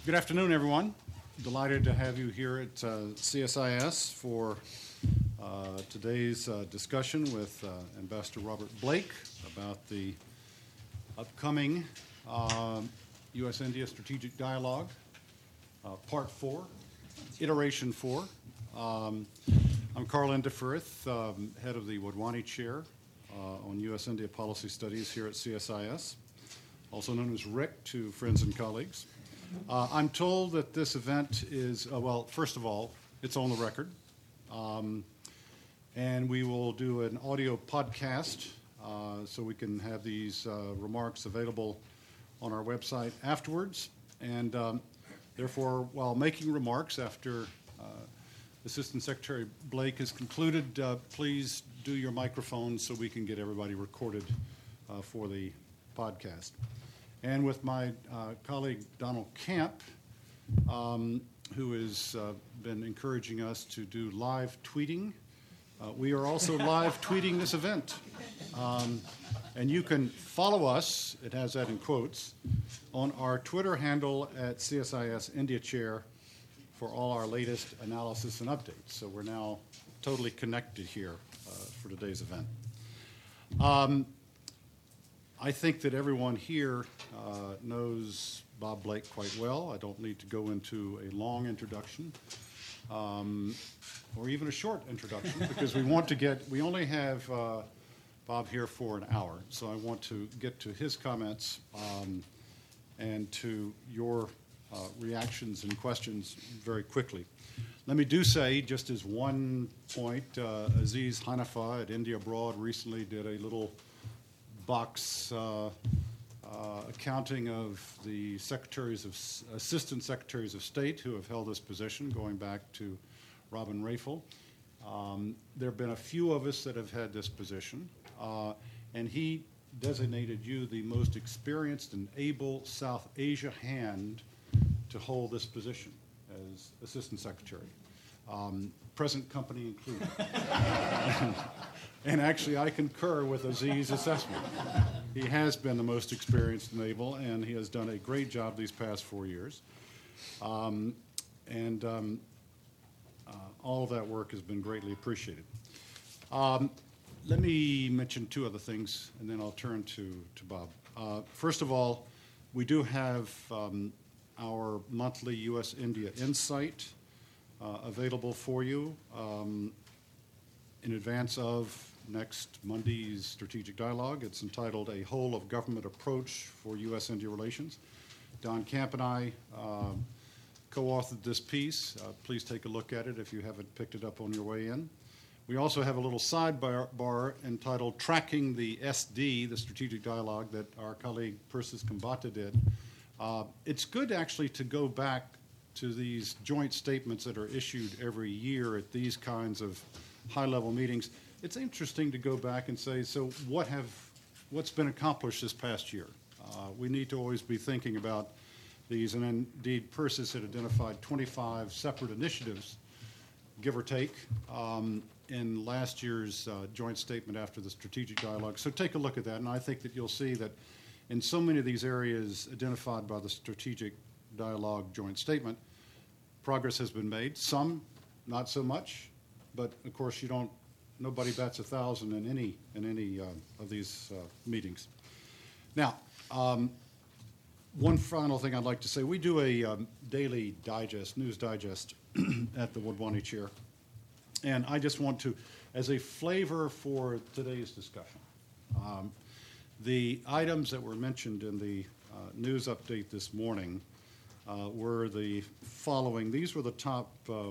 Good afternoon, everyone. Delighted to have you here at CSIS for today's discussion with Ambassador Robert Blake about the upcoming U.S.-India Strategic Dialogue, Part 4, Iteration 4. I'm Carl Indifferith, head of the Wadhwani Chair on U.S.-India Policy Studies here at CSIS, also known as RIC to friends and colleagues. I'm told that this event is, well, first of all, it's on the record, and we will do an audio podcast so we can have these remarks available on our website afterwards. And therefore, while making remarks after Assistant Secretary Blake has concluded, please do your microphone so we can get everybody recorded for the podcast. And with my colleague Donald Camp, who has been encouraging us to do live tweeting, we are also live tweeting this event. And you can follow us, it has that in quotes, on our Twitter handle at CSIS India Chair for all our latest analysis and updates. So we're now totally connected here for today's event. I think that everyone here knows Bob Blake quite well. I don't need to go into a long introduction or even a short introduction because we only have Bob here for an hour. So I want to get to his comments and to your reactions and questions very quickly. Let me do say, just as one point, Aziz Hanifa at India Abroad recently did a little box accounting of the assistant secretaries of state who have held this position, going back to Robin Rafel. There have been a few of us that have had this position, and he designated you the most experienced and able South Asia hand to hold this position as assistant secretary, present company included. And actually, I concur with Aziz's assessment. He has been the most experienced and able, and he has done a great job these past 4 years. All of that work has been greatly appreciated. Let me mention two other things, and then I'll turn to Bob. First of all, we do have our monthly U.S.-India Insight available for you in advance of next Monday's Strategic Dialogue. It's entitled A Whole of Government Approach for U.S.-India Relations. Don Camp and I co-authored this piece. Please take a look at it if you haven't picked it up on your way in. We also have a little sidebar entitled Tracking the SD, the Strategic Dialogue, that our colleague Persis Kambata did. It's good actually to go back to these joint statements that are issued every year at these kinds of high-level meetings. It's interesting to go back and say, so what's been accomplished this past year? We need to always be thinking about these, and indeed Persis had identified 25 separate initiatives, give or take, in last year's joint statement after the Strategic Dialogue. So take a look at that, and I think that you'll see that in so many of these areas identified by the Strategic Dialogue joint statement, progress has been made. Some, not so much, but of course nobody bats 1,000 in any of these meetings. Now, one final thing I'd like to say: we do a daily news digest at the Wadhwani Chair, and I just want to, as a flavor for today's discussion, the items that were mentioned in the news update this morning were the following. These were the top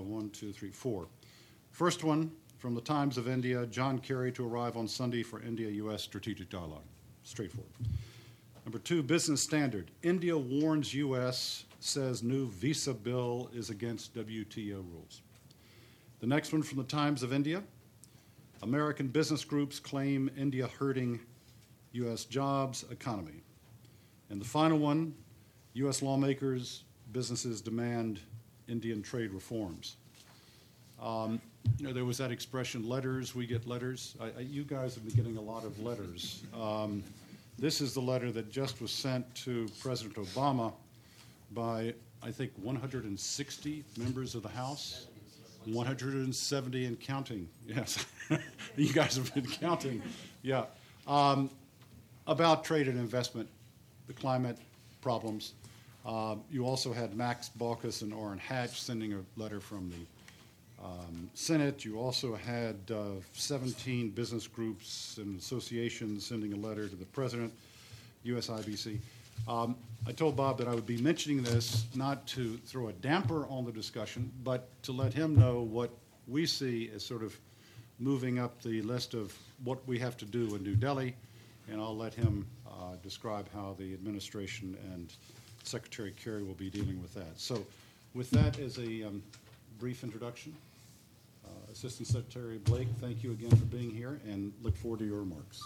4. First one, from the Times of India, John Kerry to arrive on Sunday for India-U.S. Strategic Dialogue. Straightforward. Number 2, Business Standard. India warns U.S., says new visa bill is against WTO rules. The next one from the Times of India, American business groups claim India hurting U.S. jobs, economy. And the final one, U.S. lawmakers, businesses demand Indian trade reforms. There was that expression, letters, we get letters. You guys have been getting a lot of letters. This is the letter that just was sent to President Obama by I think, 160 members of the House. 170 and counting. Yes, you guys have been counting. Yeah, about trade and investment, the climate problems. You also had Max Baucus and Orrin Hatch sending a letter from the Senate. You also had 17 business groups and associations sending a letter to the president, USIBC. I told Bob that I would be mentioning this not to throw a damper on the discussion, but to let him know what we see as sort of moving up the list of what we have to do in New Delhi, and I'll let him describe how the administration and Secretary Kerry will be dealing with that. So with that as a brief introduction, Assistant Secretary Blake, thank you again for being here, and look forward to your remarks.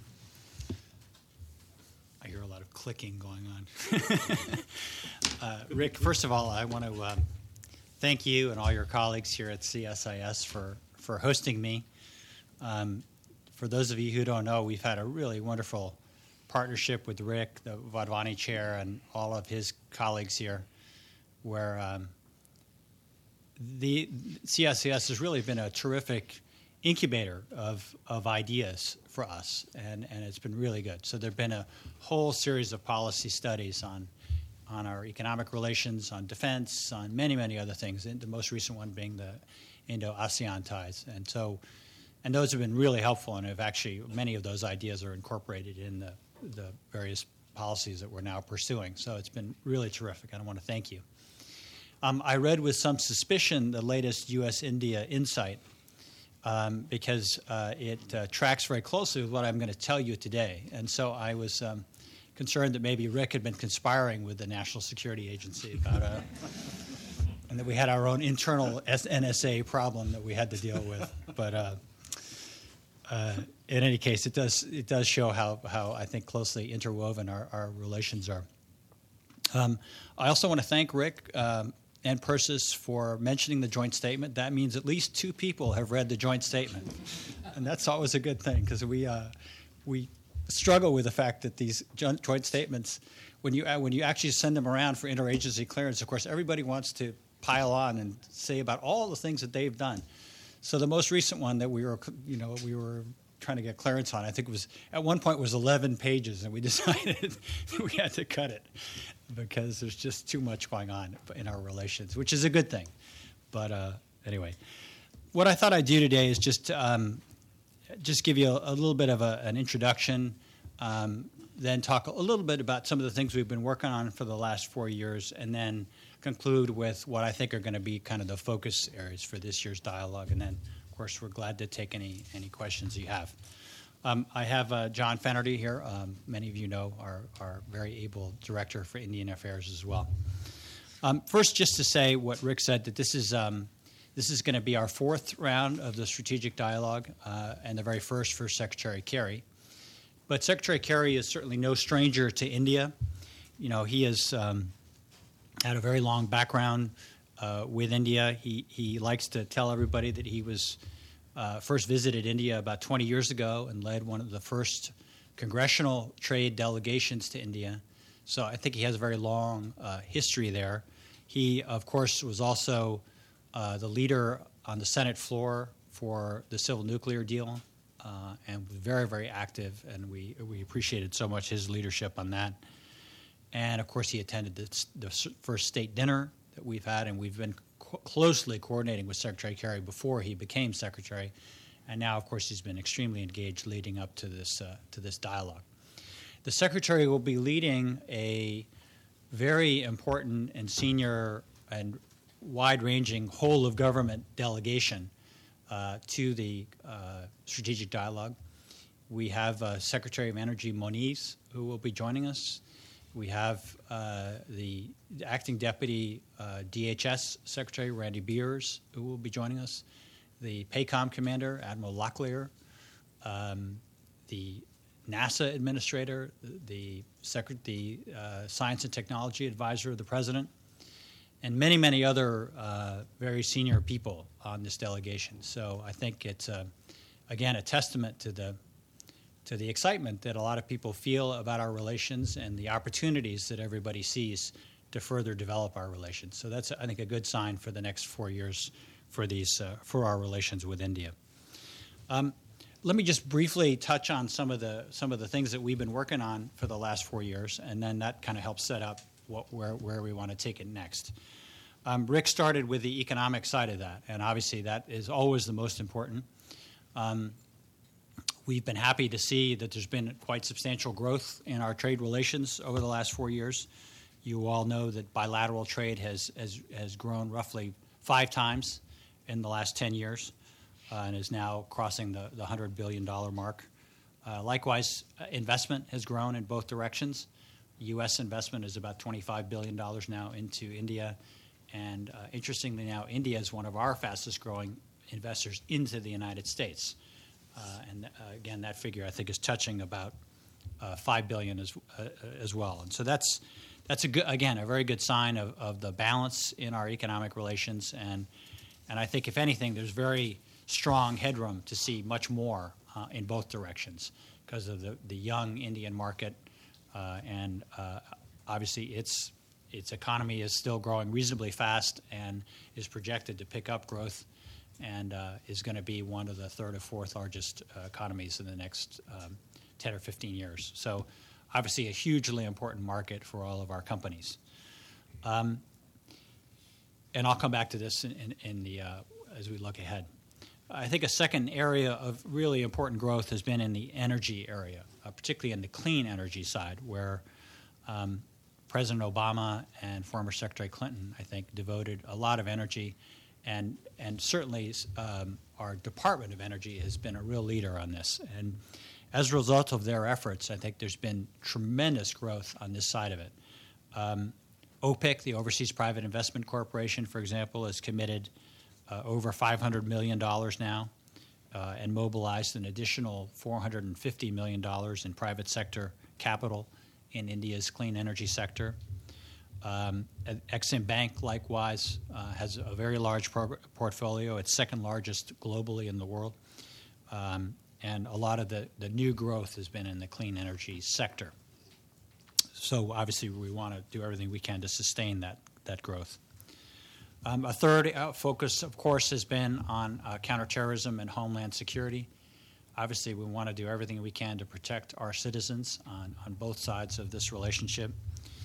I hear a lot of clicking going on. Rick, first of all, I want to thank you and all your colleagues here at CSIS for hosting me. For those of you who don't know, we've had a really wonderful partnership with Rick, the Wadhwani chair, and all of his colleagues here, where the CSIS has really been a terrific incubator of ideas for us, and it's been really good. So there have been a whole series of policy studies on our economic relations, on defense, on many, many other things, and the most recent one being the Indo-ASEAN ties. And those have been really helpful, and have actually, many of those ideas are incorporated in the various policies that we're now pursuing. So it's been really terrific, and I want to thank you. I read with some suspicion the latest U.S.-India Insight, because it tracks very closely with what I'm going to tell you today. And so I was concerned that maybe Rick had been conspiring with the National Security Agency about and that we had our own internal NSA problem that we had to deal with. But in any case, it does show how I think closely interwoven our relations are. I also want to thank Rick and Persis for mentioning the joint statement. That means at least 2 people have read the joint statement, and that's always a good thing, because we struggle with the fact that these joint statements, when you actually send them around for interagency clearance, of course, everybody wants to pile on and say about all the things that they've done. So the most recent one that we were trying to get clearance on, I think it was at one point was 11 pages, and we decided we had to cut it, because there's just too much going on in our relations, which is a good thing. But anyway, what I thought I'd do today is just give you a little bit of an introduction, then talk a little bit about some of the things we've been working on for the last 4 years, and then conclude with what I think are going to be kind of the focus areas for this year's dialogue. And then, of course, we're glad to take any questions you have. I have John Fennerty here. Many of you know our very able director for Indian Affairs as well. First, just to say what Rick said, that this is going to be our 4th round of the strategic dialogue, and the very first for Secretary Kerry. But Secretary Kerry is certainly no stranger to India. You know, he has had a very long background with India. He likes to tell everybody that he was first visited India about 20 years ago and led one of the first congressional trade delegations to India. So I think he has a very long history there. He, of course, was also the leader on the Senate floor for the civil nuclear deal, and was very, very active, and we appreciated so much his leadership on that. And, of course, he attended the first state dinner that we've had, and we've been closely coordinating with Secretary Kerry before he became secretary, and now, of course, he's been extremely engaged leading up to this dialogue. The secretary will be leading a very important and senior and wide-ranging whole-of-government delegation to the strategic dialogue. We have Secretary of Energy Moniz, who will be joining us. We have the acting deputy DHS Secretary, Randy Beers, who will be joining us, the PACOM commander, Admiral Locklear, the NASA administrator, the science and technology advisor of the president, and many, many other very senior people on this delegation. So I think it's, again, a testament to the excitement that a lot of people feel about our relations and the opportunities that everybody sees to further develop our relations. So that's, I think, a good sign for the next 4 years for our relations with India. Let me just briefly touch on some of the things that we've been working on for the last 4 years, and then that kind of helps set up where we want to take it next. Rick started with the economic side of that, and obviously that is always the most important. We've been happy to see that there's been quite substantial growth in our trade relations over the last 4 years. You all know that bilateral trade has grown roughly 5 times in the last 10 years and is now crossing the $100 billion mark. Likewise, investment has grown in both directions. U.S. investment is about $25 billion now into India. And interestingly now, India is one of our fastest growing investors into the United States. Again, that figure I think is touching about $5 billion as well. And so that's a very good sign of the balance in our economic relations. And I think, if anything, there's very strong headroom to see much more in both directions because of the young Indian market. And obviously its economy is still growing reasonably fast and is projected to pick up growth and is going to be one of the third or fourth largest economies in the next 10 or 15 years. So obviously a hugely important market for all of our companies. And I'll come back to this as we look ahead. I think a second area of really important growth has been in the energy area, particularly in the clean energy side, where President Obama and former Secretary Clinton, I think, devoted a lot of energy, and certainly our Department of Energy has been a real leader on this. And as a result of their efforts, I think there's been tremendous growth on this side of it. OPIC, the Overseas Private Investment Corporation, for example, has committed over $500 million now and mobilized an additional $450 million in private sector capital in India's clean energy sector. Exim Bank, likewise, has a very large portfolio. It's second largest globally in the world. And a lot of the new growth has been in the clean energy sector. So obviously we want to do everything we can to sustain that growth. A third focus, of course, has been on counterterrorism and homeland security. Obviously, we want to do everything we can to protect our citizens on both sides of this relationship.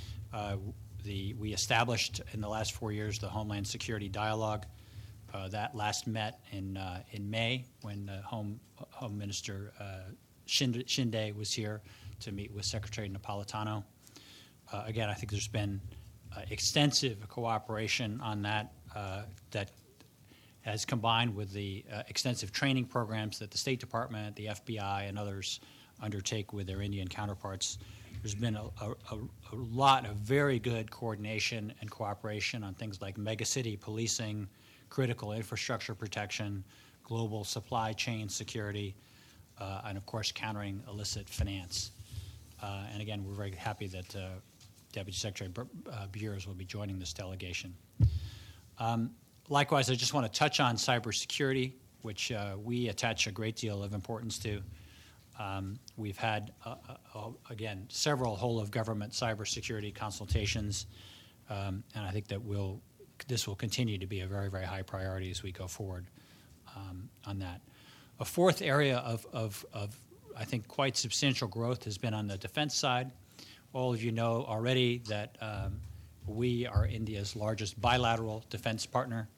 We established in the last 4 years the Homeland Security Dialogue. That last met in May when Home Minister Shinde was here to meet with Secretary Napolitano. Again, I think there's been extensive cooperation on that that has combined with the extensive training programs that the State Department, the FBI, and others undertake with their Indian counterparts. There's been a lot of very good coordination and cooperation on things like megacity policing, critical infrastructure protection, global supply chain security, and, of course, countering illicit finance. And, again, we're very happy that Deputy Secretary Beers will be joining this delegation. Likewise, I just want to touch on cybersecurity, which we attach a great deal of importance to. We've had, again, several whole-of-government cybersecurity consultations, and I think that this will continue to be a very, very high priority as we go forward on that. A fourth area of I think, quite substantial growth has been on the defense side. All of you know already that we are India's largest bilateral defense partner.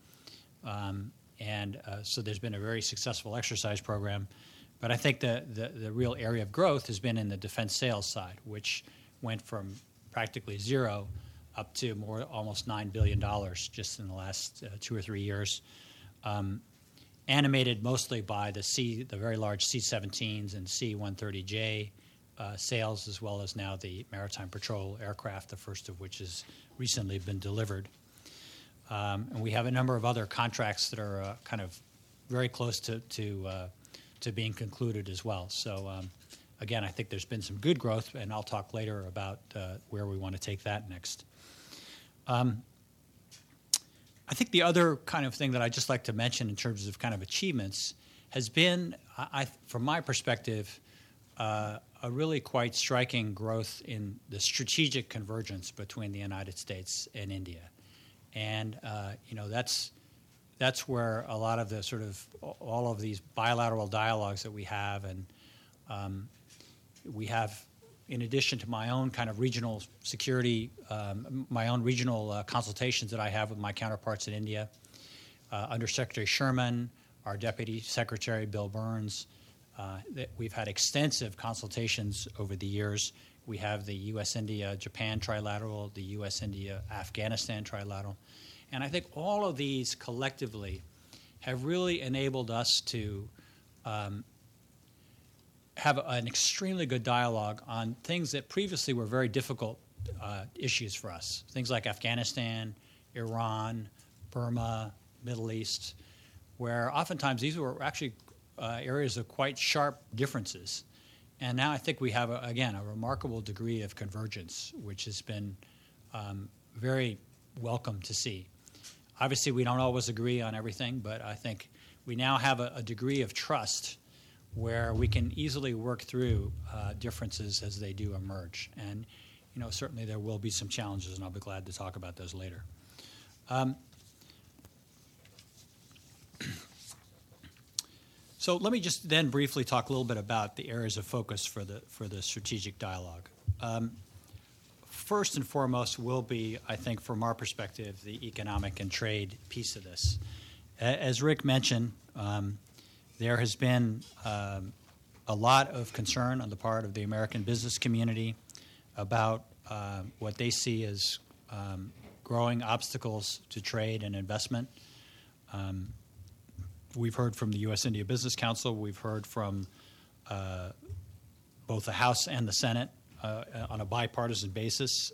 So there's been a very successful exercise program. But I think the real area of growth has been in the defense sales side, which went from practically zero up to almost $9 billion just in the last 2 or 3 years, animated mostly by the very large C-17s and C-130J sales, as well as now the Maritime Patrol aircraft, the first of which has recently been delivered. And we have a number of other contracts that are kind of very close to being concluded as well. So, again, I think there's been some good growth, and I'll talk later about where we want to take that next. I think the other kind of thing that I'd just like to mention in terms of kind of achievements has been, from my perspective, a really quite striking growth in the strategic convergence between the United States and India. And, that's where a lot of the sort of all of these bilateral dialogues that we have, and we have, in addition to my own kind of regional security, my own regional consultations that I have with my counterparts in India, Under Secretary Sherman, our Deputy Secretary Bill Burns, that we've had extensive consultations over the years. We have the U.S.-India-Japan trilateral, the U.S.-India-Afghanistan trilateral. And I think all of these collectively have really enabled us to have an extremely good dialogue on things that previously were very difficult issues for us. Things like Afghanistan, Iran, Burma, Middle East, where oftentimes these were actually areas of quite sharp differences. And now I think we have, again, a remarkable degree of convergence, which has been very welcome to see. Obviously, we don't always agree on everything, but I think we now have a degree of trust where we can easily work through differences as they do emerge. And, certainly there will be some challenges, and I'll be glad to talk about those later. So let me just then briefly talk a little bit about the areas of focus for the strategic dialogue. First and foremost will be, I think, from our perspective, the economic and trade piece of this. As Rick mentioned, there has been a lot of concern on the part of the American business community about what they see as growing obstacles to trade and investment. We've heard from the U.S.-India Business Council. We've heard from both the House and the Senate on a bipartisan basis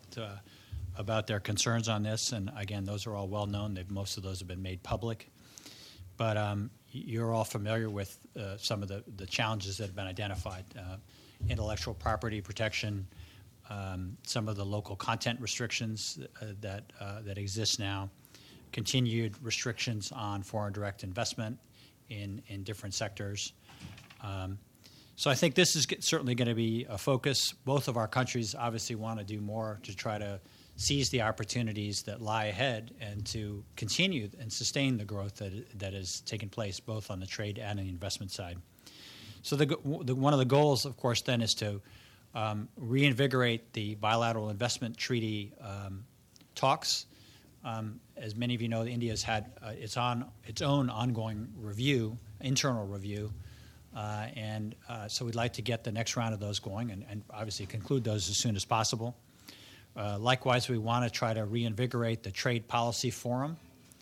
about their concerns on this. And again, those are all well known. Most of those have been made public. But you're all familiar with some of the challenges that have been identified: intellectual property protection, some of the local content restrictions that exist now, continued restrictions on foreign direct investment in different sectors. So I think this is certainly going to be a focus. Both of our countries obviously want to do more to try to seize the opportunities that lie ahead and to continue and sustain the growth that has taken place both on the trade and the investment side. So one of the goals, of course, then is to reinvigorate the bilateral investment treaty talks. As many of you know, India's had its own ongoing review, internal review, and so we'd like to get the next round of those going and obviously conclude those as soon as possible. Likewise, we want to try to reinvigorate the Trade Policy Forum,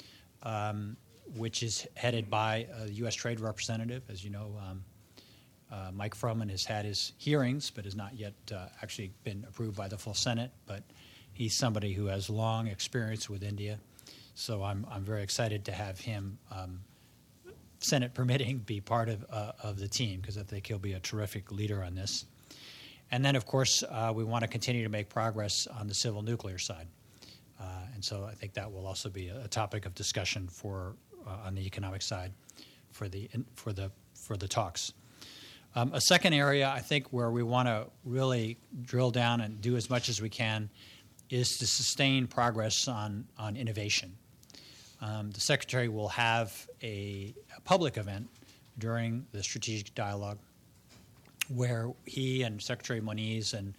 which is headed by the U.S. Trade Representative. As you know, Mike Froman has had his hearings, but has not yet actually been approved by the full Senate. But he's somebody who has long experience with India, so I'm very excited to have him, Senate permitting, be part of the team, because I think he'll be a terrific leader on this. And then, of course, we want to continue to make progress on the civil nuclear side, and so I think that will also be a topic of discussion on the economic side for the talks. A second area, I think, where we want to really drill down and do as much as we can is to sustain progress on innovation. The Secretary will have a public event during the strategic dialogue where he and Secretary Moniz and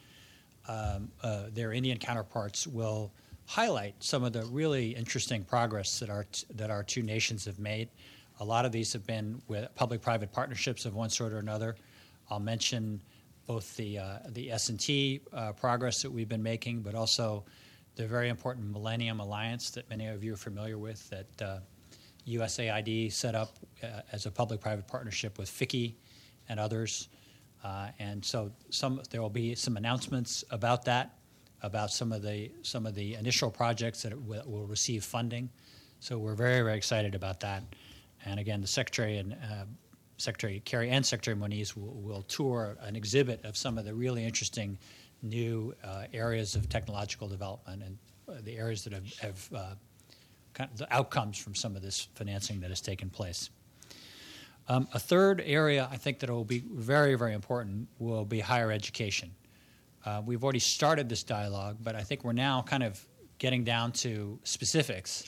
their Indian counterparts will highlight some of the really interesting progress that our two nations have made. A lot of these have been with public-private partnerships of one sort or another. I'll mention both the S&T progress that we've been making, but also the very important Millennium Alliance that many of you are familiar with, that USAID set up as a public-private partnership with FICCI and others. And so there will be some announcements about that, about some of the initial projects that will receive funding. So we're very, very excited about that. And again, the Secretary and Secretary Kerry and Secretary Moniz will tour an exhibit of some of the really interesting new areas of technological development and the areas that have kind of the outcomes from some of this financing that has taken place. A third area I think that will be very, very important will be higher education. We've already started this dialogue, but I think we're now kind of getting down to specifics.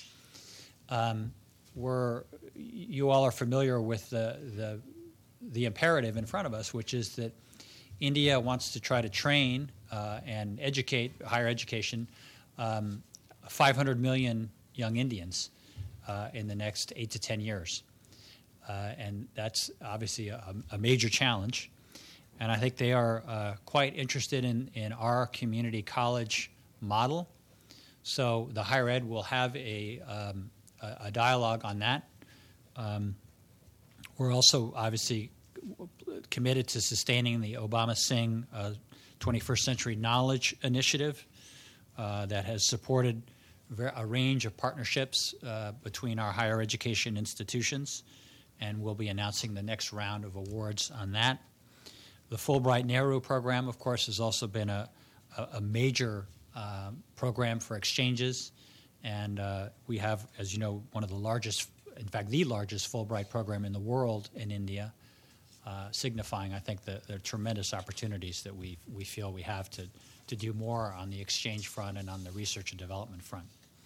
You all are familiar with the imperative in front of us, which is that India wants to try to train and educate, higher education, 500 million young Indians in the next 8 to 10 years. And that's obviously a major challenge. And I think they are quite interested in our community college model. So the higher ed will have a dialogue on that. We're also obviously committed to sustaining the Obama-Singh 21st Century Knowledge Initiative that has supported a range of partnerships between our higher education institutions, and we'll be announcing the next round of awards on that. The Fulbright Nehru program, of course, has also been a major program for exchanges, and we have, as you know, one of the largest, in fact, the largest Fulbright program in the world in India, signifying, I think, the tremendous opportunities that we feel we have to do more on the exchange front and on the research and development front.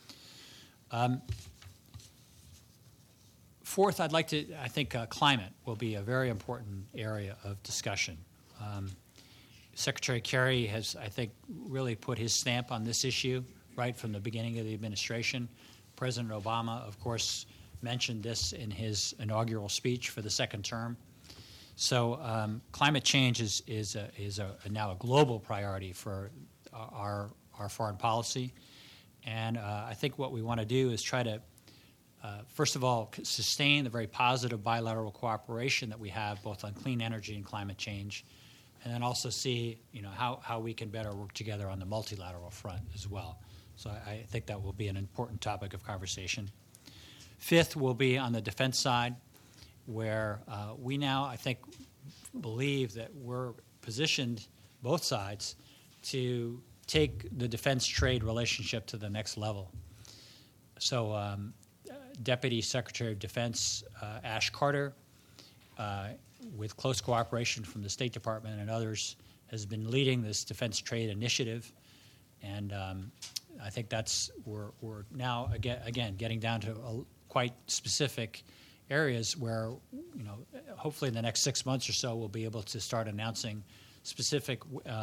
Fourth, I think climate will be a very important area of discussion. Secretary Kerry has, I think, really put his stamp on this issue right from the beginning of the administration. President Obama, of course, mentioned this in his inaugural speech for the second term. So climate change is now a global priority for our foreign policy. And I think what we want to do is try to, first of all, sustain the very positive bilateral cooperation that we have both on clean energy and climate change, and then also see how we can better work together on the multilateral front as well. So I think that will be an important topic of conversation. Fifth will be on the defense side, where we now, I think, believe that we're positioned, both sides, to take the defense trade relationship to the next level. So Deputy Secretary of Defense Ash Carter, with close cooperation from the State Department and others, has been leading this defense trade initiative. And I think we're now, again, getting down to quite specific areas where, hopefully in the next 6 months or so, we'll be able to start announcing specific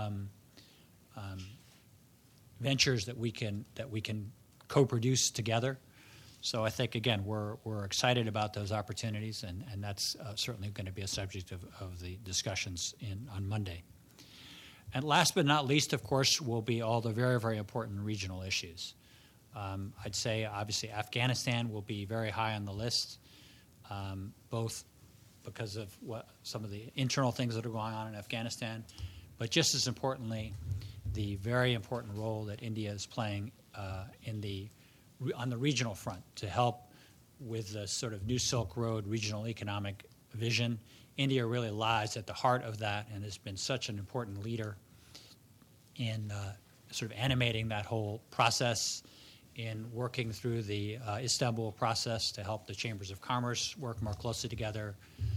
ventures that we can co-produce together. So I think, again, we're excited about those opportunities, and that's certainly going to be a subject of the discussions on Monday. And last but not least, of course, will be all the very, very important regional issues. I'd say, obviously, Afghanistan will be very high on the list, both because of some of the internal things that are going on in Afghanistan, but just as importantly, the very important role that India is playing on the regional front to help with the sort of New Silk Road regional economic vision. India really lies at the heart of that and has been such an important leader in sort of animating that whole process, in working through the Istanbul process to help the chambers of commerce work more closely together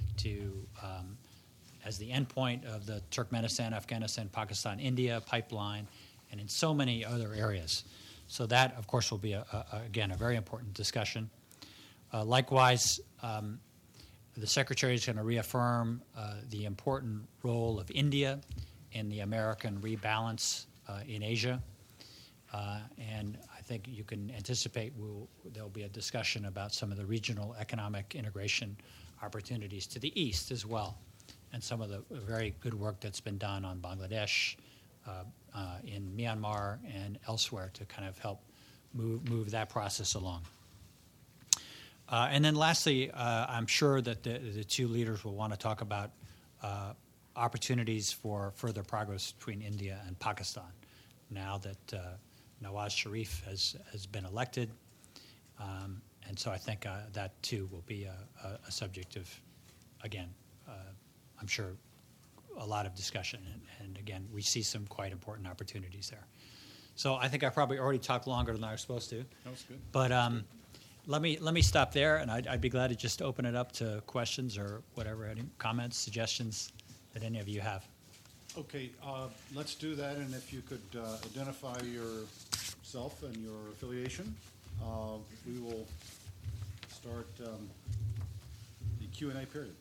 as the endpoint of the Turkmenistan, Afghanistan, Pakistan, India pipeline, and in so many other areas. So that, of course, will be, again, a very important discussion. Likewise, the Secretary is going to reaffirm the important role of India in the American rebalance in Asia. And I think you can anticipate there'll be a discussion about some of the regional economic integration opportunities to the east as well, and some of the very good work that's been done on Bangladesh, in Myanmar, and elsewhere to kind of help move that process along. And then lastly, I'm sure that the two leaders will want to talk about opportunities for further progress between India and Pakistan now that Nawaz Sharif has been elected. And so I think that, too, will be a subject of, again, I'm sure, a lot of discussion. And again, we see some quite important opportunities there. So I think I probably already talked longer than I was supposed to. That was good. But Let me stop there, and I'd be glad to just open it up to questions or whatever, any comments, suggestions that any of you have. Okay, let's do that, and if you could identify yourself and your affiliation, we will start the Q&A period.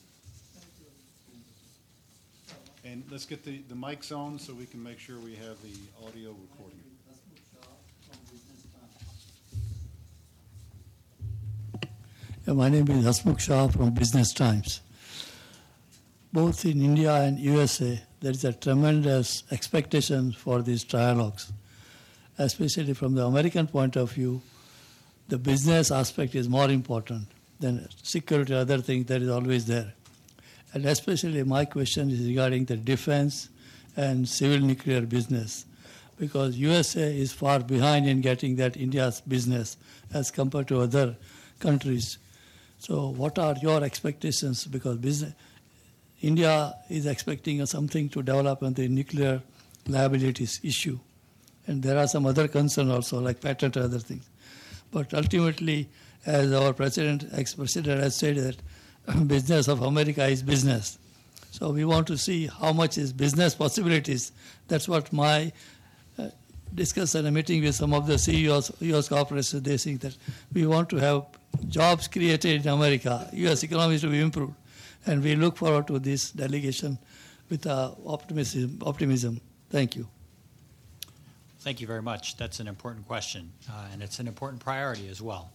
And let's get the mics on so we can make sure we have the audio recording. My name is Hasmukh Shah from Business Times. Both in India and USA, there is a tremendous expectation for these trialogues, especially from the American point of view. The business aspect is more important than security, other things that is always there. And especially my question is regarding the defense and civil nuclear business, because USA is far behind in getting that India's business as compared to other countries. So what are your expectations? Because India is expecting something to develop on the nuclear liabilities issue. And there are some other concerns also, like patent and other things. But ultimately, as our ex-president has said, that business of America is business. So we want to see how much is business possibilities. That's what my discussion and meeting with some of the CEOs, U.S. corporations, they think that we want to have jobs created in America, U.S. economy to be improved. And we look forward to this delegation with optimism. Thank you. Thank you very much. That's an important question, and it's an important priority as well.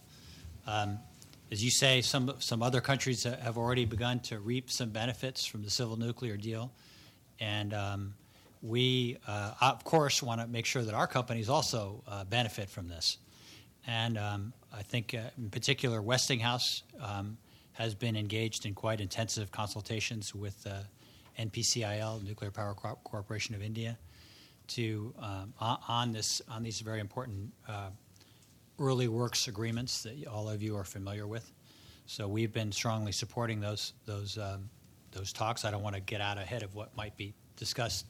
As you say, some other countries have already begun to reap some benefits from the civil nuclear deal, and we, of course, want to make sure that our companies also benefit from this. And I think, in particular, Westinghouse has been engaged in quite intensive consultations with NPCIL, Nuclear Power Corporation of India, to on these very important early works agreements that all of you are familiar with. So we've been strongly supporting those talks. I don't want to get out ahead of what might be discussed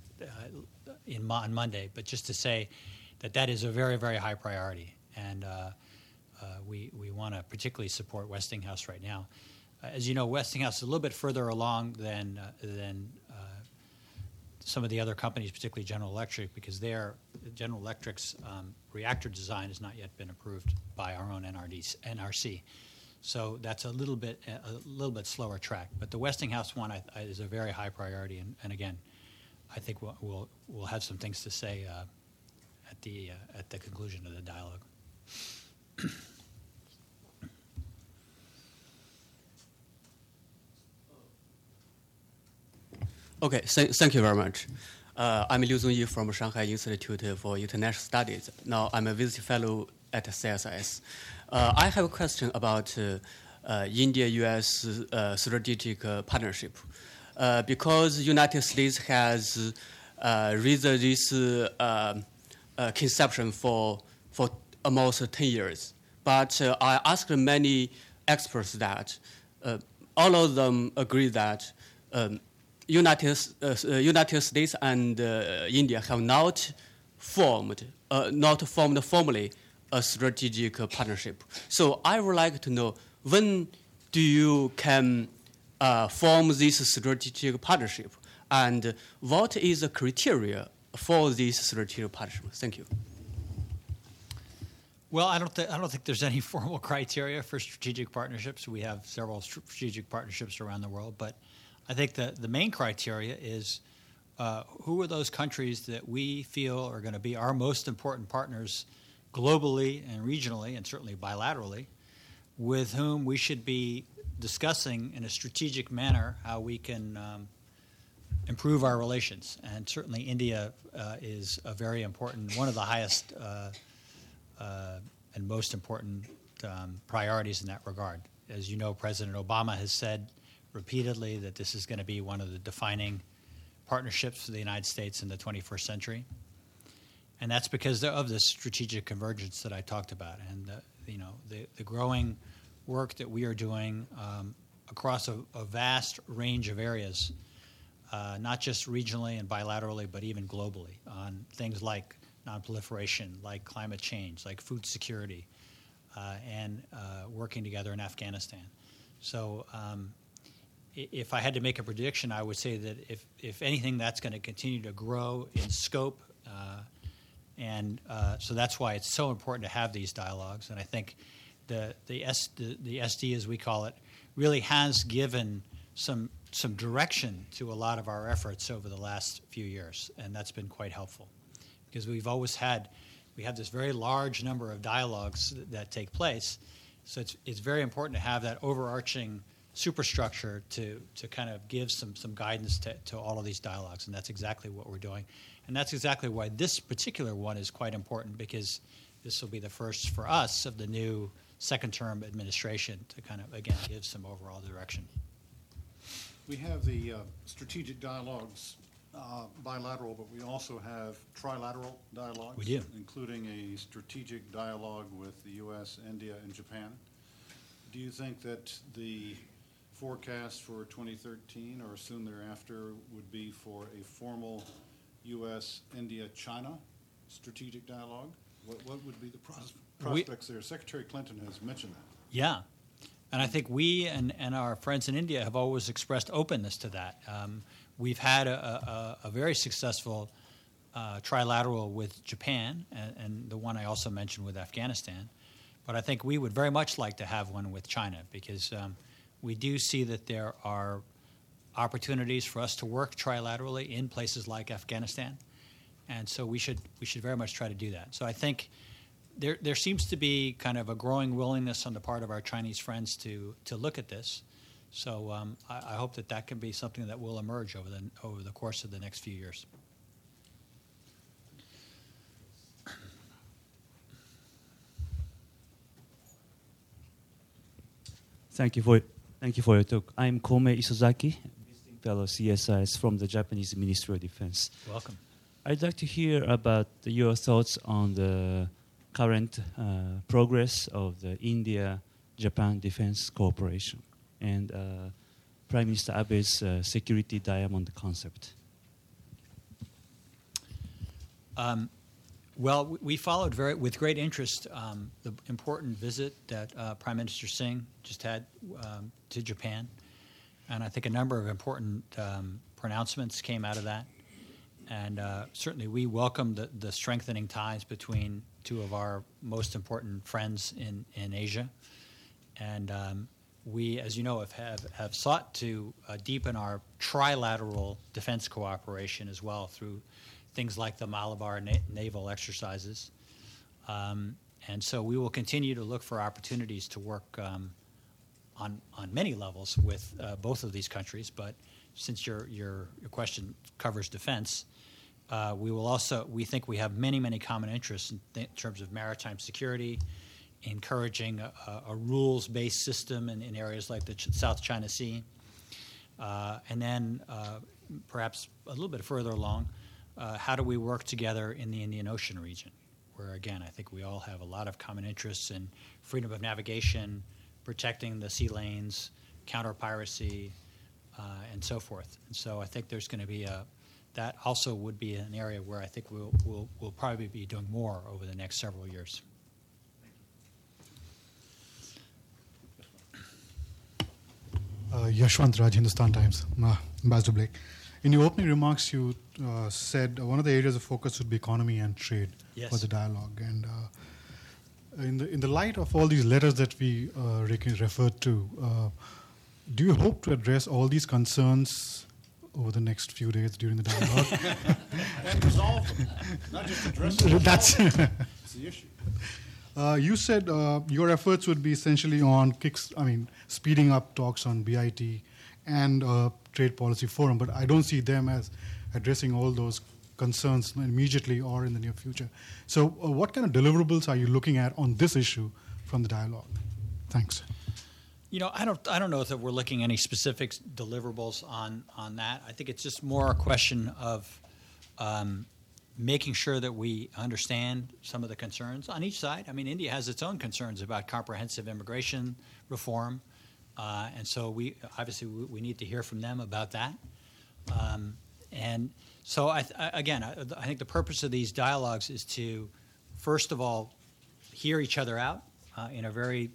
on Monday, but just to say that is a very, very high priority, and we want to particularly support Westinghouse right now. As you know, Westinghouse is a little bit further along than some of the other companies, particularly General Electric, because General Electric's reactor design has not yet been approved by our own NRC. So that's a little bit slower track. But the Westinghouse one is a very high priority, and again, I think we'll have some things to say at the conclusion of the dialogue. Okay, thank you very much. I'm Liu Zongyi from Shanghai Institute for International Studies. Now I'm a visiting fellow at CSIS. I have a question about India-U.S. strategic partnership. Because the United States has raised this conception for almost 10 years. But I asked many experts that all of them agree that United States and India have not formed formally a strategic partnership. So I would like to know, when do you can form this strategic partnership, and what is the criteria for this strategic partnership? Thank you. Well, I don't think there's any formal criteria for strategic partnerships. We have several strategic partnerships around the world, but I think the main criteria is who are those countries that we feel are going to be our most important partners globally and regionally, and certainly bilaterally, with whom we should be discussing in a strategic manner how we can improve our relations. And certainly India is a very important, one of the highest and most important priorities in that regard. As you know, President Obama has said repeatedly that this is going to be one of the defining partnerships for the United States in the 21st century. And that's because of this strategic convergence that I talked about, and the growing work that we are doing across a vast range of areas, not just regionally and bilaterally, but even globally, on things like nonproliferation, like climate change, like food security, and working together in Afghanistan. So if I had to make a prediction, I would say that if anything, that's going to continue to grow in scope. And so that's why it's so important to have these dialogues. And I think the SD, as we call it, really has given some direction to a lot of our efforts over the last few years, and that's been quite helpful because we have this very large number of dialogues that take place. So it's very important to have that overarching superstructure to kind of give some guidance to all of these dialogues, and that's exactly what we're doing. And that's exactly why this particular one is quite important, because this will be the first for us of the new second-term administration to kind of, again, give some overall direction. We have the strategic dialogues bilateral, but we also have trilateral dialogues. We do. Including a strategic dialogue with the U.S., India, and Japan. Do you think that the forecast for 2013 or soon thereafter would be for a formal U.S., India, China strategic dialogue? What would be the prospects there? Secretary Clinton has mentioned that. Yeah. And I think we and our friends in India have always expressed openness to that. We've had a very successful trilateral with Japan and the one I also mentioned with Afghanistan. But I think we would very much like to have one with China because we do see that there are opportunities for us to work trilaterally in places like Afghanistan. And so we should very much try to do that. So I think there seems to be kind of a growing willingness on the part of our Chinese friends to look at this. So I hope that can be something that will emerge over the course of the next few years. Thank you for your talk. I'm Kome Isozaki, visiting fellow CSIS from the Japanese Ministry of Defense. Welcome. I'd like to hear about your thoughts on the current progress of the India-Japan defense cooperation and Prime Minister Abe's security diamond concept. Well, we followed with great interest the important visit that Prime Minister Singh just had to Japan. And I think a number of important pronouncements came out of that. And certainly we welcome the strengthening ties between two of our most important friends in Asia. And we, as you know, have sought to deepen our trilateral defense cooperation as well through things like the Malabar naval exercises. And so we will continue to look for opportunities to work on many levels with both of these countries. But since your question covers defense, we think we have many common interests in terms of maritime security, encouraging a rules-based system in areas like the South China Sea, and then perhaps a little bit further along, how do we work together in the Indian Ocean region, where again I think we all have a lot of common interests in freedom of navigation, protecting the sea lanes, counter-piracy, and so forth. And so I think there's going to be that also would be an area where I think we'll probably be doing more over the next several years. Yashwant Raj, Hindustan Times. Ambassador Blake. In your opening remarks, you said one of the areas of focus would be economy and trade for the dialogue. And in the light of all these letters that we referred to, do you hope to address all these concerns over the next few days during the dialogue? And resolve them, not just address them. That's the issue. You said your efforts would be essentially on speeding up talks on BIT and Trade Policy Forum, but I don't see them as addressing all those concerns immediately or in the near future. So what kind of deliverables are you looking at on this issue from the dialogue? Thanks. You know, I don't know that we're looking at any specific deliverables on that. I think it's just more a question of making sure that we understand some of the concerns on each side. I mean, India has its own concerns about comprehensive immigration reform, and so we need to hear from them about that. And so, I think the purpose of these dialogues is to, first of all, hear each other out, in a very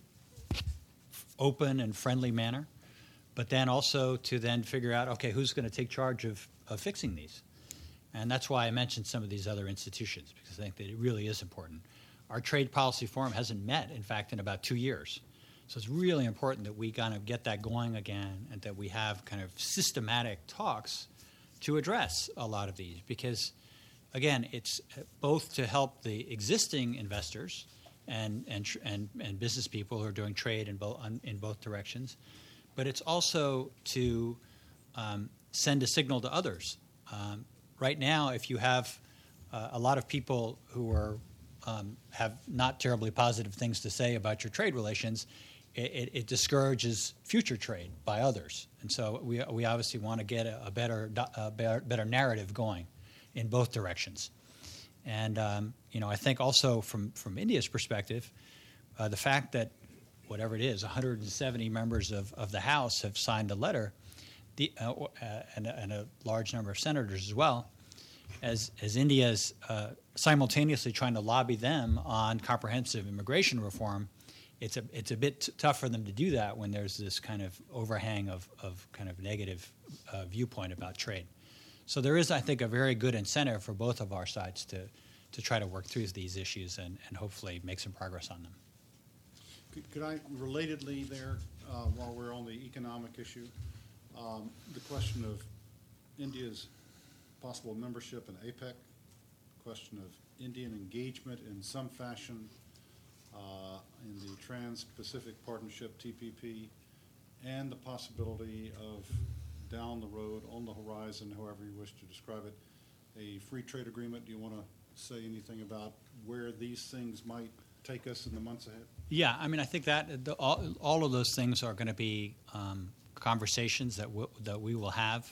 open and friendly manner, but then also to then figure out, okay, who's going to take charge of fixing these? And that's why I mentioned some of these other institutions, because I think that it really is important. Our Trade Policy Forum hasn't met, in fact, in about 2 years. So it's really important that we kind of get that going again and that we have kind of systematic talks to address a lot of these, because, again, it's both to help the existing investors and business people who are doing trade in both directions, but it's also to send a signal to others. Right now, if you have a lot of people who are have not terribly positive things to say about your trade relations, it discourages future trade by others. And so we obviously want to get a better narrative going in both directions. And I think also from India's perspective, the fact that whatever it is, 170 members of the House have signed a letter, and a large number of senators as well, as India is simultaneously trying to lobby them on comprehensive immigration reform. It's a bit tough for them to do that when there's this kind of overhang of kind of negative viewpoint about trade. So there is, I think, a very good incentive for both of our sides to try to work through these issues and hopefully make some progress on them. Could I, relatedly there, while we're on the economic issue, the question of India's possible membership in APEC, question of Indian engagement in some fashion in the Trans-Pacific Partnership, TPP, and the possibility of down the road, on the horizon, however you wish to describe it, a free trade agreement. Do you want to say anything about where these things might take us in the months ahead? Yeah, I mean, I think that all of those things are going to be conversations that we will have,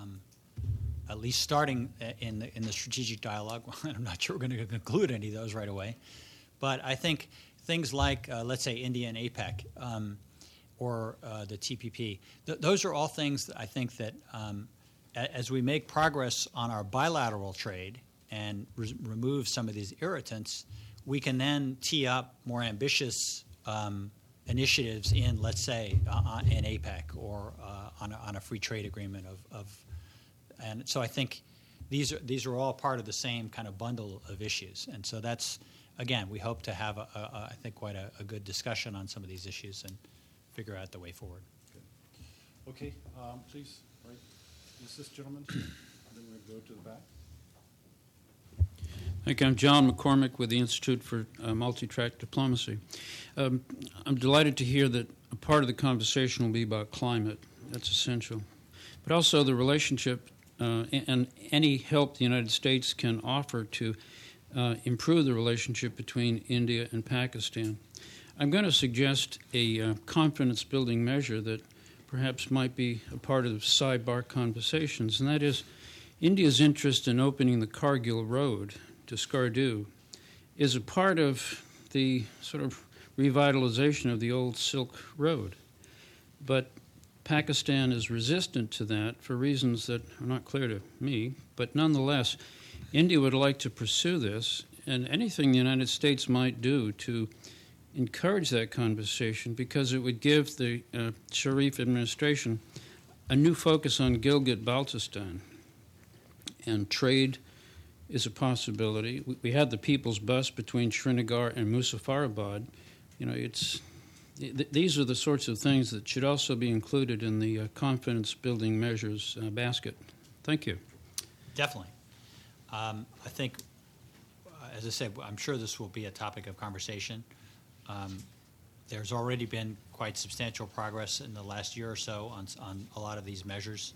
at least starting in the strategic dialogue. I'm not sure we're going to conclude any of those right away, but I think things like, let's say, India and APEC or the TPP, those are all things that I think that as we make progress on our bilateral trade and remove some of these irritants, we can then tee up more ambitious initiatives in, let's say, in APEC or on a free trade agreement and so I think these are all part of the same kind of bundle of issues. And so that's, again, we hope to have I think quite a good discussion on some of these issues and figure out the way forward. Okay, please, right, is this gentleman? Then we'll go to the back. Thank you. I'm John McCormick with the Institute for Multi-Track Diplomacy. I'm delighted to hear that a part of the conversation will be about climate. That's essential. But also the relationship and any help the United States can offer to improve the relationship between India and Pakistan. I'm going to suggest a confidence-building measure that perhaps might be a part of sidebar conversations, and that is India's interest in opening the Kargil Road to Skardu is a part of the sort of revitalization of the old Silk Road. But Pakistan is resistant to that for reasons that are not clear to me, but nonetheless, India would like to pursue this, and anything the United States might do to encourage that conversation, because it would give the Sharif administration a new focus on Gilgit-Baltistan. And trade is a possibility. We had the People's Bus between Srinagar and Muzaffarabad. These are the sorts of things that should also be included in the confidence-building measures basket. Thank you. Definitely. I think, as I said, I'm sure this will be a topic of conversation. There's already been quite substantial progress in the last year or so on a lot of these measures.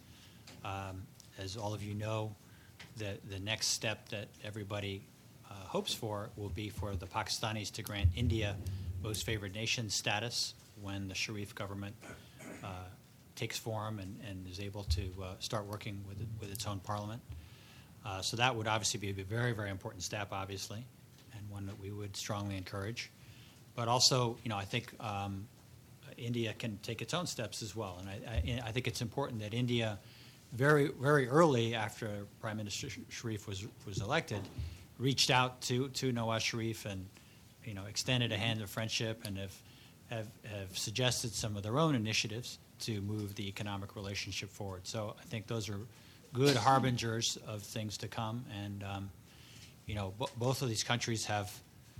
As all of you know, the next step that everybody hopes for will be for the Pakistanis to grant India most favored nation status when the Sharif government takes form and is able to start working with its own parliament. So that would obviously be a very, very important step, obviously, and one that we would strongly encourage. But also, I think India can take its own steps as well. And I think it's important that India, very, very early after Prime Minister Sharif was elected, reached out to Nawaz Sharif and extended a hand of friendship and have suggested some of their own initiatives to move the economic relationship forward. So I think those are good harbingers of things to come. And both of these countries have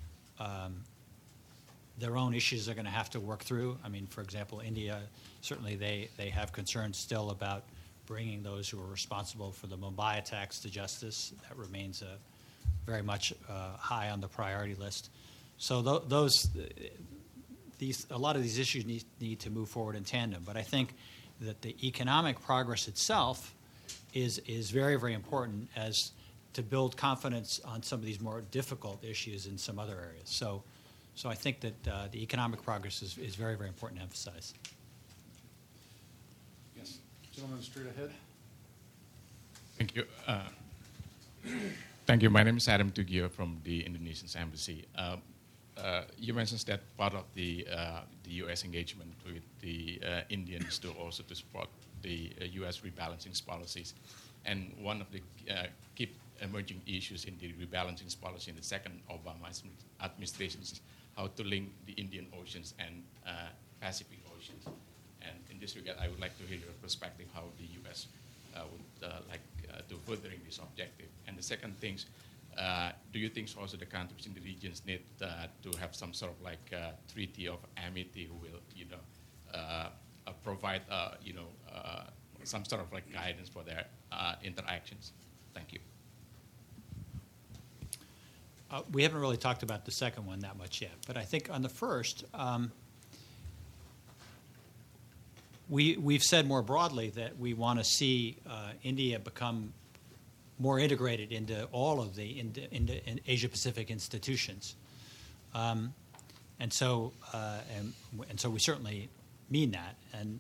their own issues they're going to have to work through. I mean, for example, India, certainly they have concerns still about bringing those who are responsible for the Mumbai attacks to justice. That remains very much high on the priority list. So a lot of these issues need to move forward in tandem. But I think that the economic progress itself is very, very important as to build confidence on some of these more difficult issues in some other areas. So I think that the economic progress is very, very important to emphasize. Yes, gentleman straight ahead. Thank you. Thank you. My name is Adam Tugio from the Indonesian Embassy. You mentioned that part of the U.S. engagement with the Indians to also to support the U.S. rebalancing policies, and one of the key emerging issues in the rebalancing policy in the second Obama administration is how to link the Indian Oceans and Pacific Oceans. And in this regard, I would like to hear your perspective how the U.S. would like to furthering this objective. And the second thing, do you think also the countries in the regions need to have some sort of like treaty of amity who will, provide, some sort of like guidance for their interactions? Thank you. We haven't really talked about the second one that much yet, but I think on the first, we've said more broadly that we want to see India become more integrated into all of the Asia-Pacific institutions, and so we certainly mean that.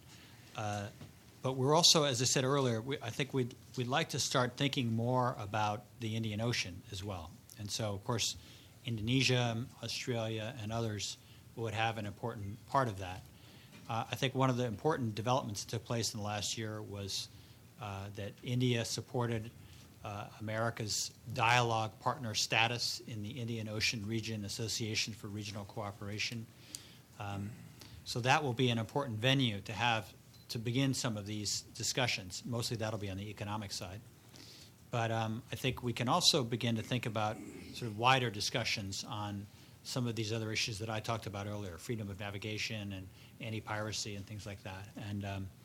But we're also, as I said earlier, I think we'd like to start thinking more about the Indian Ocean as well. And so, of course, Indonesia, Australia, and others would have an important part of that. I think one of the important developments that took place in the last year was that India supported America's dialogue partner status in the Indian Ocean Region Association for Regional Cooperation. So that will be an important venue to begin some of these discussions. Mostly that'll be on the economic side. But I think we can also begin to think about sort of wider discussions on some of these other issues that I talked about earlier, freedom of navigation and anti-piracy and things like that. And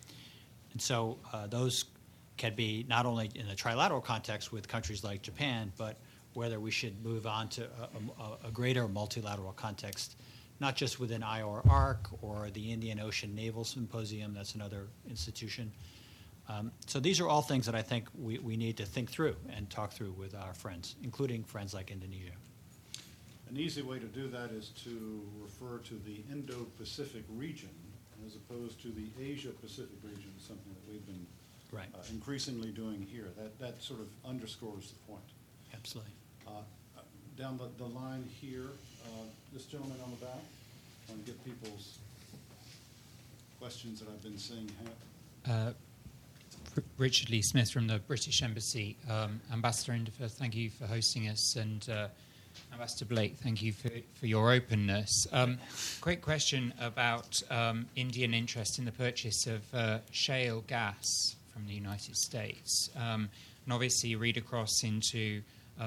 so those can be not only in a trilateral context with countries like Japan, but whether we should move on to a greater multilateral context, not just within IOR-ARC or the Indian Ocean Naval Symposium, that's another institution. So these are all things that I think we need to think through and talk through with our friends, including friends like Indonesia. An easy way to do that is to refer to the Indo-Pacific region as opposed to the Asia-Pacific region, something that we've been increasingly doing here. That sort of underscores the point. Absolutely. Down the line here, this gentleman on the back, I want to get people's questions that I've been seeing have. Richard Lee Smith from the British Embassy. Ambassador Inderfer, thank you for hosting us, and Ambassador Blake, thank you for your openness. Great question about Indian interest in the purchase of shale gas from the United States. And obviously you read across into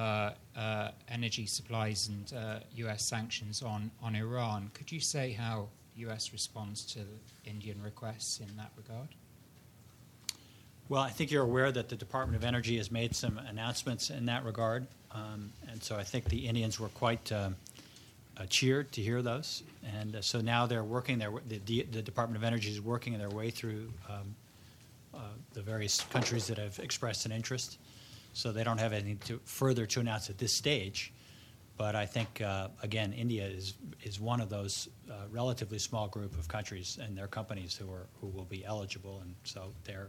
energy supplies and US sanctions on Iran. Could you say how the US responds to Indian requests in that regard? Well, I think you're aware that the Department of Energy has made some announcements in that regard, and so I think the Indians were quite cheered to hear those. And so now they're working the Department of Energy is working their way through the various countries that have expressed an interest. So they don't have anything further to announce at this stage. But I think, again, India is one of those relatively small group of countries and their companies who will be eligible, and so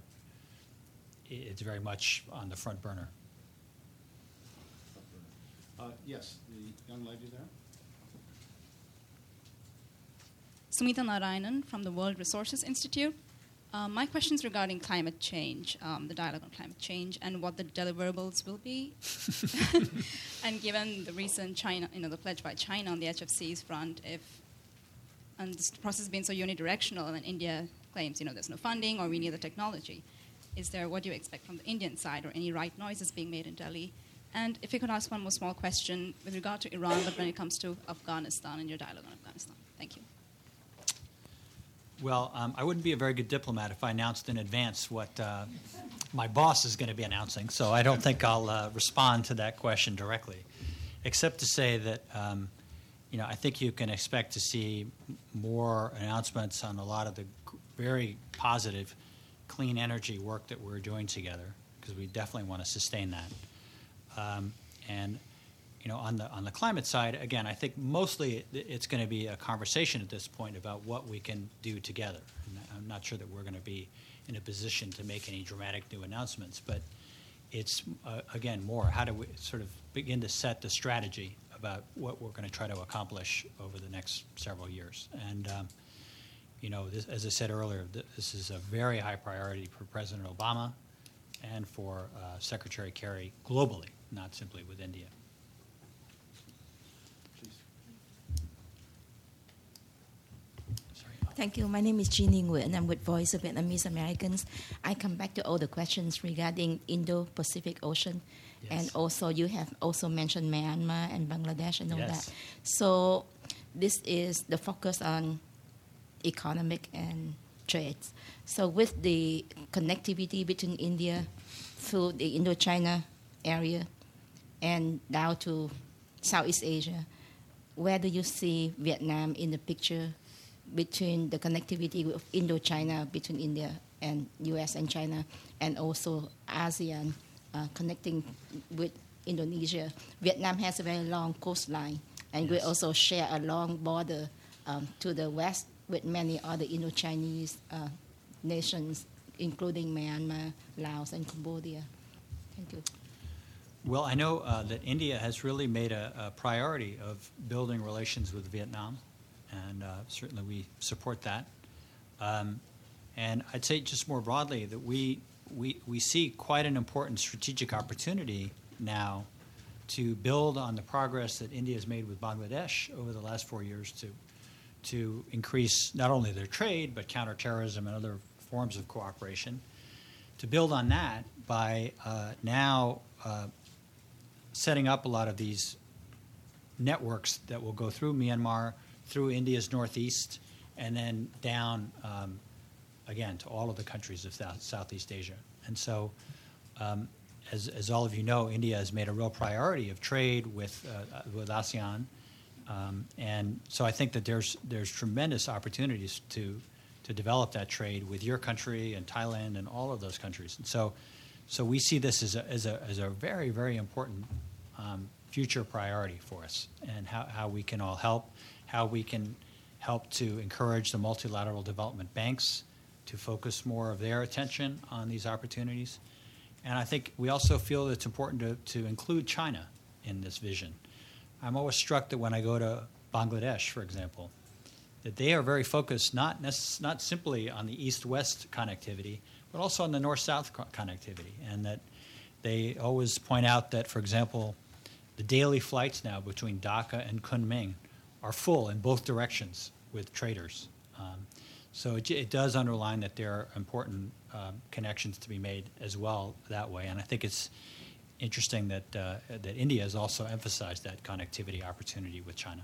it's very much on the front burner. Yes, the young lady there. Sumita Narayanan from the World Resources Institute. My question is regarding climate change, the dialogue on climate change, and what the deliverables will be. And given the recent China, the pledge by China on the HFCs front, and this process has been so unidirectional, and India claims, there's no funding or we need the technology, what do you expect from the Indian side, or any right noises being made in Delhi? And if you could ask one more small question with regard to Iran, but when it comes to Afghanistan and your dialogue on Afghanistan. Thank you. Well, I wouldn't be a very good diplomat if I announced in advance what my boss is going to be announcing, so I don't think I'll respond to that question directly, except to say that I think you can expect to see more announcements on a lot of the very positive clean energy work that we're doing together, because we definitely want to sustain that. And on the climate side, again, I think mostly it's going to be a conversation at this point about what we can do together. And I'm not sure that we're going to be in a position to make any dramatic new announcements, but it's, again, more how do we sort of begin to set the strategy about what we're going to try to accomplish over the next several years. And, as I said earlier, this is a very high priority for President Obama and for Secretary Kerry globally, not simply with India. Thank you. My name is Jeannie Nguyen. I'm with Voice of Vietnamese Americans. I come back to all the questions regarding Indo-Pacific Ocean. Yes. And also you have also mentioned Myanmar and Bangladesh and all that. So this is the focus on economic and trade. So with the connectivity between India through the Indochina area and down to Southeast Asia, where do you see Vietnam in the picture between the connectivity of Indochina between India and US and China, and also ASEAN connecting with Indonesia? Vietnam has a very long coastline, and we also share a long border to the west with many other Indo-Chinese nations, including Myanmar, Laos, and Cambodia. Thank you. Well, I know that India has really made a priority of building relations with Vietnam, and certainly we support that. And I'd say just more broadly that we see quite an important strategic opportunity now to build on the progress that India has made with Bangladesh over the last 4 years to increase not only their trade, but counterterrorism and other forms of cooperation, to build on that by now setting up a lot of these networks that will go through Myanmar, through India's northeast, and then down, again, to all of the countries of Southeast Asia. And so, as all of you know, India has made a real priority of trade with ASEAN. And so I think that there's tremendous opportunities to develop that trade with your country and Thailand and all of those countries. And so we see this as a very, very important future priority for us, and how we can all help, how we can help to encourage the multilateral development banks to focus more of their attention on these opportunities. And I think we also feel that it's important to include China in this vision. I'm always struck that when I go to Bangladesh, for example, that they are very focused not simply on the east-west connectivity, but also on the north-south connectivity, and that they always point out that, for example, the daily flights now between Dhaka and Kunming are full in both directions with traders. So it does underline that there are important connections to be made as well that way, and I think it's interesting that India has also emphasized that connectivity opportunity with China.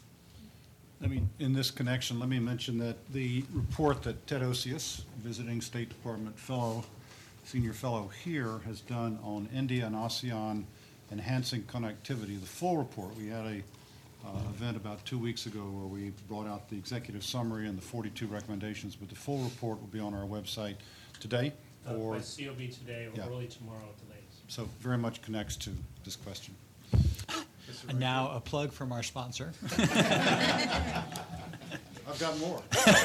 In this connection, let me mention that the report that Ted Osius, visiting State Department senior fellow here, has done on India and ASEAN enhancing connectivity, the full report. We had a event about 2 weeks ago where we brought out the executive summary and the 42 recommendations, but the full report will be on our website today. By COB today or early tomorrow at the latest. So very much connects to this question. And now a plug from our sponsor. I've got more.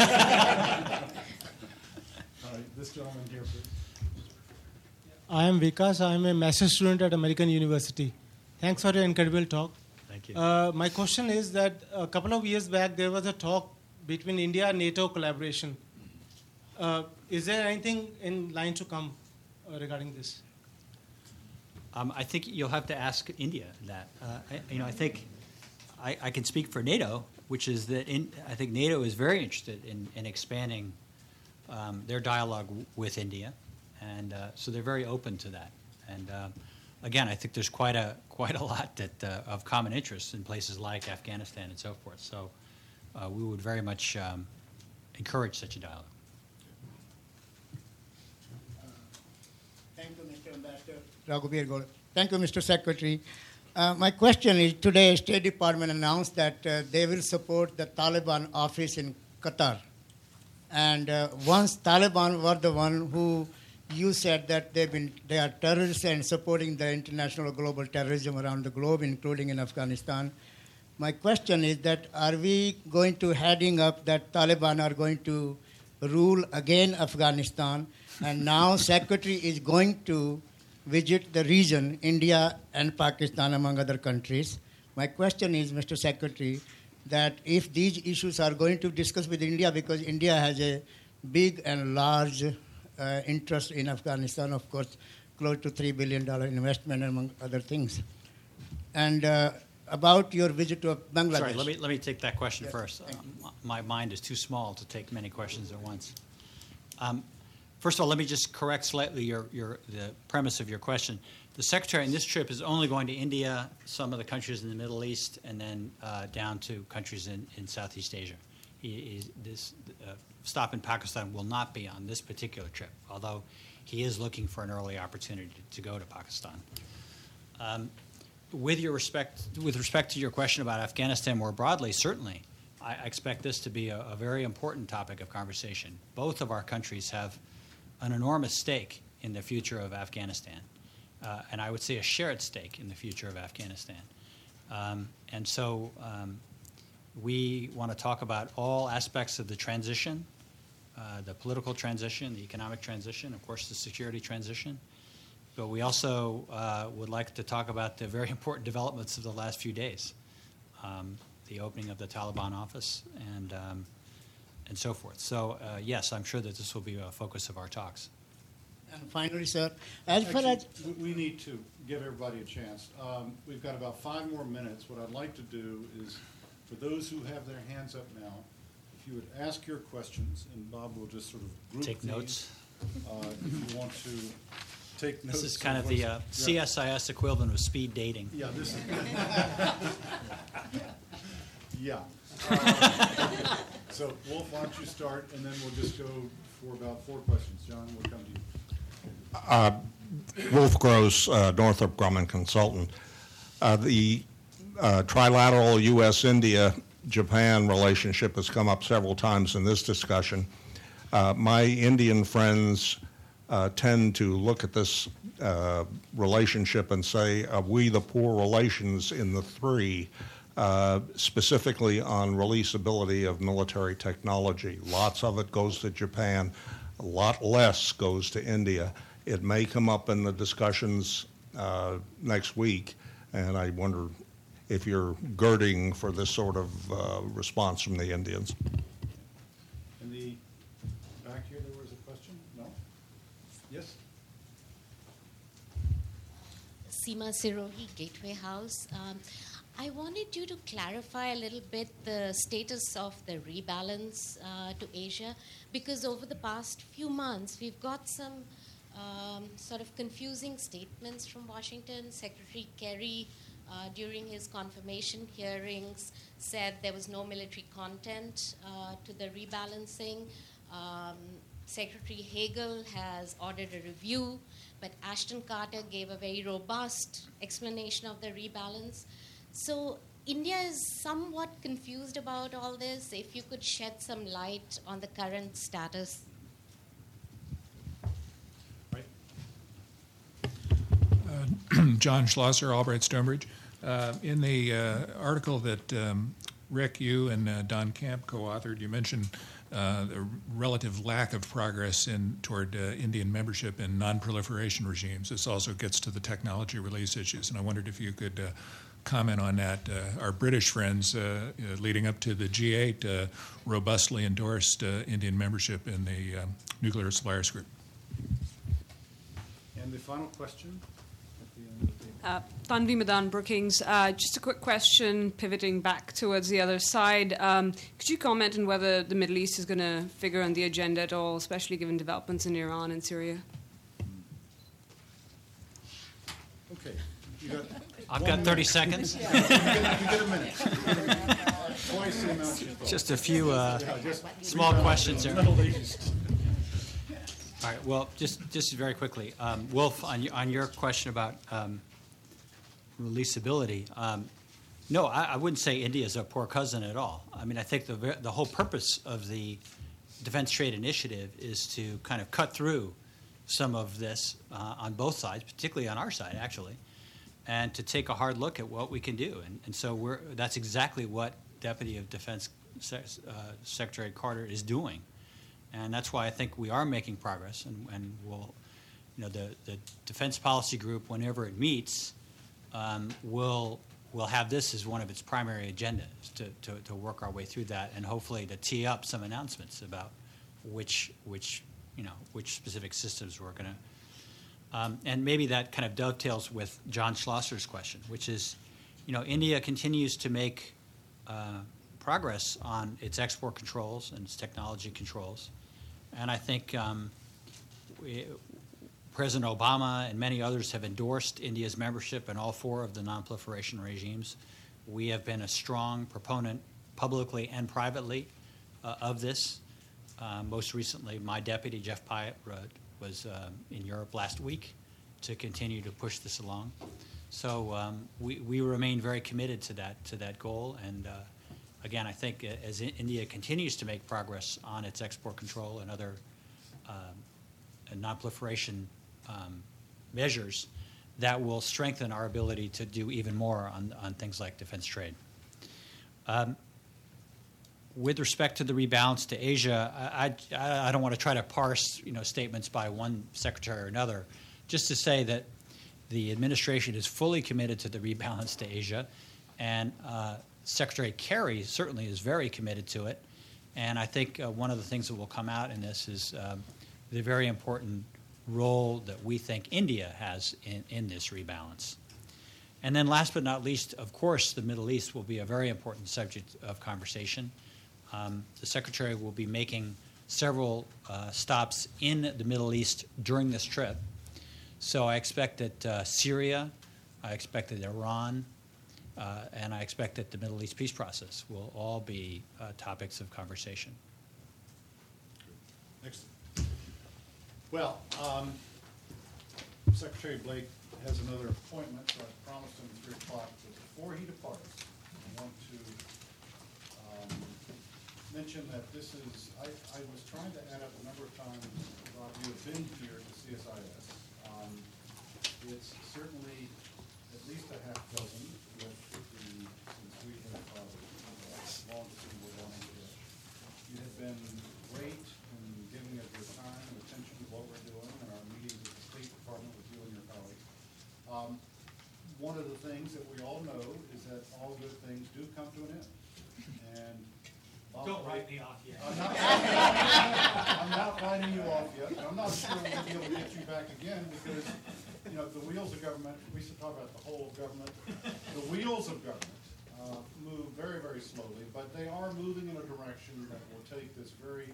This gentleman here, please. I am Vikas. I am a master's student at American University. Thanks for your incredible talk. Thank you. My question is that a couple of years back there was a talk between India and NATO collaboration. Is there anything in line to come regarding this? I think you'll have to ask India that. I think I can speak for NATO, which is that I think NATO is very interested in expanding their dialogue with India, and so they're very open to that. And again, I think there's quite a lot of common interest in places like Afghanistan and so forth. So we would very much encourage such a dialogue. Thank you, Mr. Ambassador. Raghuveer Gaur. Thank you, Mr. Secretary. My question is, today State Department announced that they will support the Taliban office in Qatar. And once Taliban were the one who you said that they are terrorists and supporting the international global terrorism around the globe, including in Afghanistan. My question is that are we going to heading up that Taliban are going to rule again Afghanistan, and now Secretary is going to visit the region, India and Pakistan, among other countries. My question is, Mr. Secretary, that if these issues are going to discuss with India, because India has a big and large interest in Afghanistan, of course, close to $3 billion investment, among other things. And about your visit to Bangladesh. Sorry, let me take that question first. My mind is too small to take many questions at once. First of all, let me just correct slightly the premise of your question. The Secretary in this trip is only going to India, some of the countries in the Middle East, and then down to countries in Southeast Asia. This stop in Pakistan will not be on this particular trip, although he is looking for an early opportunity to go to Pakistan. With respect to your question about Afghanistan more broadly, certainly, I expect this to be a very important topic of conversation. Both of our countries have an enormous stake in the future of Afghanistan, and I would say a shared stake in the future of Afghanistan. And so we want to talk about all aspects of the transition, the political transition, the economic transition, of course, the security transition. But we also would like to talk about the very important developments of the last few days, the opening of the Taliban office and so forth. So, yes, I'm sure that this will be a focus of our talks. And finally, sir, as far as... We need to give everybody a chance. We've got about 5 more minutes. What I'd like to do is, for those who have their hands up now, if you would ask your questions, and Bob will just sort of group Take these. notes. If you want to take notes. This is kind of the CSIS equivalent of speed dating. Yeah, this is... Yeah. So, Wolf, why don't you start, and then we'll just go for about 4 questions. John, we'll come to you. Wolf Gross, Northrop Grumman consultant. The trilateral U.S.-India-Japan relationship has come up several times in this discussion. My Indian friends tend to look at this relationship and say, we the poor relations in the three, specifically on releasability of military technology. Lots of it goes to Japan, a lot less goes to India. It may come up in the discussions next week, and I wonder if you're girding for this sort of response from the Indians. In the back here, there was a question? No? Yes? Seema Sirohi, Gateway House. I wanted you to clarify a little bit the status of the rebalance to Asia, because over the past few months, we've got some sort of confusing statements from Washington. Secretary Kerry, during his confirmation hearings, said there was no military content to the rebalancing. Secretary Hagel has ordered a review, but Ashton Carter gave a very robust explanation of the rebalance. So India is somewhat confused about all this. If you could shed some light on the current status. John Schlosser, Albright Stonebridge. In the article that Rick, you and Don Camp co-authored, you mentioned the relative lack of progress toward Indian membership in non-proliferation regimes. This also gets to the technology release issues, and I wondered if you could comment on that. Our British friends, leading up to the G8, robustly endorsed Indian membership in the Nuclear Suppliers Group. And the final question at the end of the Tanvi Madan, Brookings. Just a quick question, pivoting back towards the other side. Could you comment on whether the Middle East is going to figure on the agenda at all, especially given developments in Iran and Syria? Okay. I've got 30 seconds. You get a minute. Twice the amount you thought. Just a few small questions there. All right. Well, just very quickly, Wolf, on your question about releasability, no, I wouldn't say India is a poor cousin at all. I mean, I think the whole purpose of the Defense Trade Initiative is to kind of cut through some of this on both sides, particularly on our side, actually, and to take a hard look at what we can do. And so that's exactly what Deputy of Defense Secretary Carter is doing. And that's why I think we are making progress, and we'll, the Defense Policy Group, whenever it meets, will have this as one of its primary agendas to work our way through that, and hopefully to tee up some announcements about which specific systems we're going to. And maybe that kind of dovetails with John Schlosser's question, which is, India continues to make progress on its export controls and its technology controls. And I think President Obama and many others have endorsed India's membership in all 4 of the non-proliferation regimes. We have been a strong proponent, publicly and privately, of this. Most recently, my deputy, Jeff Pyatt, was in Europe last week to continue to push this along. So we remain very committed to that goal. And again, I think as India continues to make progress on its export control and other non-proliferation measures, that will strengthen our ability to do even more on things like defense trade. With respect to the rebalance to Asia, I don't want to try to parse statements by one secretary or another, just to say that the administration is fully committed to the rebalance to Asia, and Secretary Kerry certainly is very committed to it. And I think one of the things that will come out in this is the very important role that we think India has in this rebalance. And then last but not least, of course, the Middle East will be a very important subject of conversation. The Secretary will be making several stops in the Middle East during this trip. So I expect that Syria, I expect that Iran, and I expect that the Middle East peace process will all be topics of conversation. Next. Well, Secretary Blake has another appointment, so I promised him 3 o'clock. But before he departs, I want to mention that this is, I was trying to add up a number of times Rob, you have been here to CSIS. It's certainly at least a half dozen since we have long seen we're on here. You have been great in giving us your time and attention to what we're doing and our meetings at the State Department with you and your colleagues. One of the things that we all know is that all good things do come to an end. And don't write me off yet. I'm not writing you off yet. I'm not sure we'll be able to get you back again because, the wheels of government, we used to talk about the whole of government. The wheels of government move very, very slowly, but they are moving in a direction that will take this very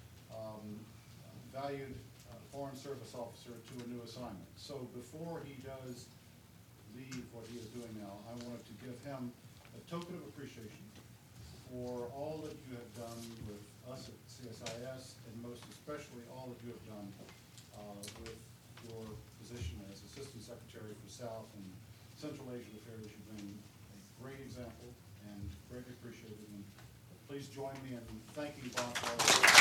valued Foreign Service officer to a new assignment. So before he does leave what he is doing now, I wanted to give him a token of appreciation for all that you have done with us at CSIS, and most especially all that you have done with your position as Assistant Secretary for South and Central Asian Affairs. You've been a great example and greatly appreciated. And please join me in thanking Bob.